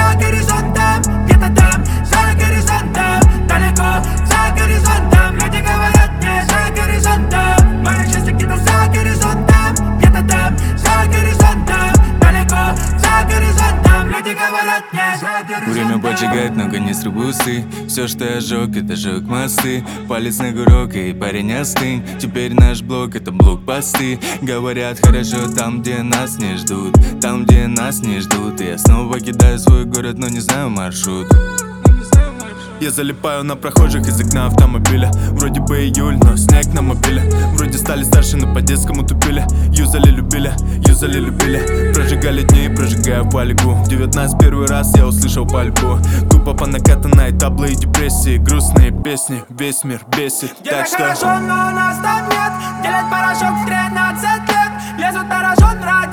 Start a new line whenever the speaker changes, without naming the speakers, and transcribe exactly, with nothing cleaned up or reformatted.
за горизонтом, где-то там, за горизонтом, далеко, за горизонтом. Люди говорят мне за горизонтом, мое счастье где-то за горизонтом, где-то там, за горизонтом, далеко, за горизонтом. Люди говорят мне за горизонтом.
Время поджигает, но конец трубусы. Все, что я жег, это жег мосты. Палец на курок и парень остынь. Теперь наш блок это блокпосты. Говорят хорошо там, где нас не ждут, там, где нас не ждут. И я снова покидаю свой город, но не знаю маршрут.
Я залипаю на прохожих из окна автомобиля. Вроде бы июль, но снег на мобиле. Вроде стали старше, но по-детскому тупили. Юзали, любили, юзали, любили. Прожигали дни, прожигая пальгу. В девятнадцать первый раз я услышал пальбу. Тупо по накатанной таблы и депрессии. Грустные песни, весь мир бесит.
Где-то
Так что
хорошо, но у нас там нет. Делать порошок в тринадцать лет. Лезут на рожон ради